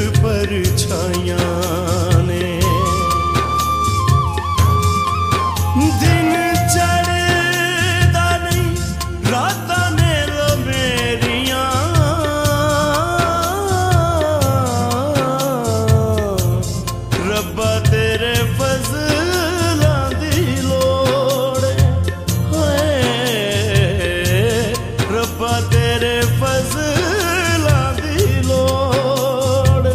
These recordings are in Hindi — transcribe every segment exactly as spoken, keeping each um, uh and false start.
परछाइयां ने। दिन चढ़दा नहीं रातां ने लो मेरियां, रब्बा तेरे फजलां दी लोड़ है, रब्बा तेरे फजलां दी लोड़।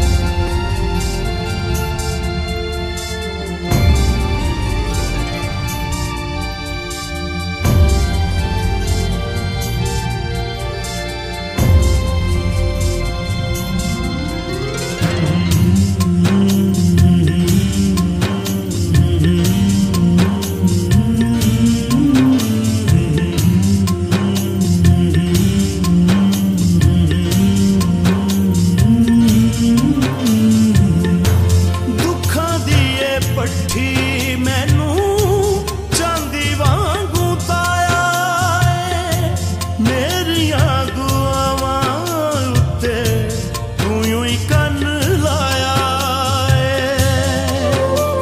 पट्ठी मैनू चांदी वांगू ताया है, मेरियां दुआवां उत्ते तू यूं ही कन लाया है।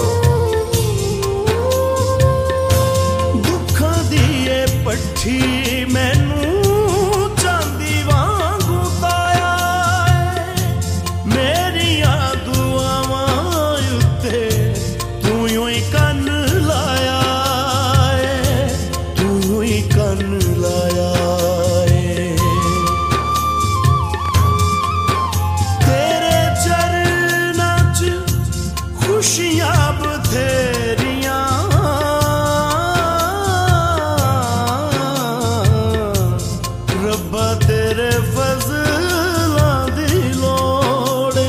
दुखां दी ये पट्ठी मैनू चांदी वांगू ताया है, मेरियां दुआवां उत्ते कन लाया है, तू ही कन लाया है। तेरे चरना च खुशियां बथेरियां, रब्बा तेरे फजलां दी लोड़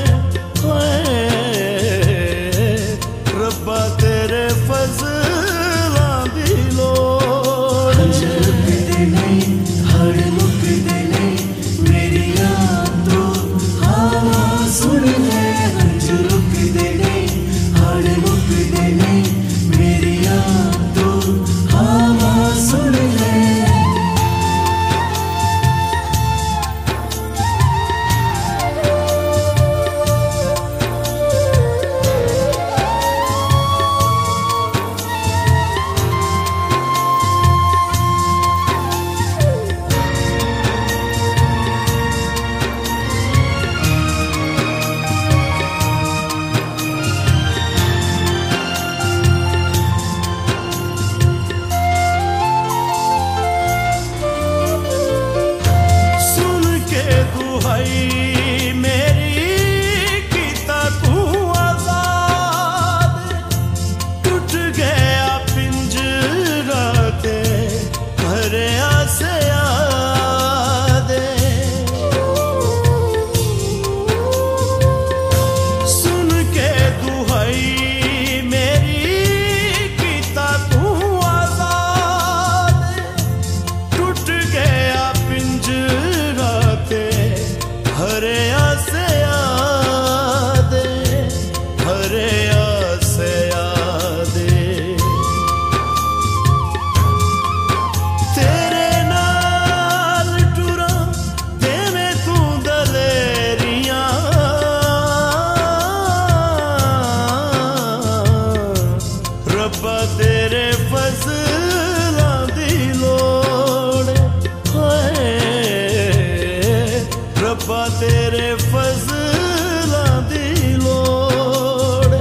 है, रब्बा तेरे फजलां दी लोड़। हंझ रुकदे नहीं हड़ मुकदे नहीं मेरी यादो हवा सुन ले। हंझ रुकदे नहीं हड़ मुकदे नहीं मेरी यादो हवा सुन ले। दुहाई मेरी कीता तू आजाद, टूट गया पिंजरा ते भरिया से यादे। सुन के दुहाई मेरी कीता तू आजाद, टूट गया पिंजरा ते भरिया से यादे, भरिया से यादे। तेरे नाल टुरा देवे तू दलेरियां, रब्बा तेरे फजलां दी लोड़ है, रब्बा तेरे फजलां दी लोड़।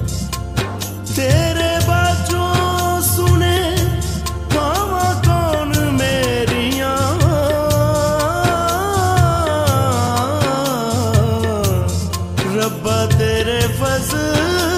तेरे बाजों सुने पावा कौन मेरियां, रब्बा तेरे फजलां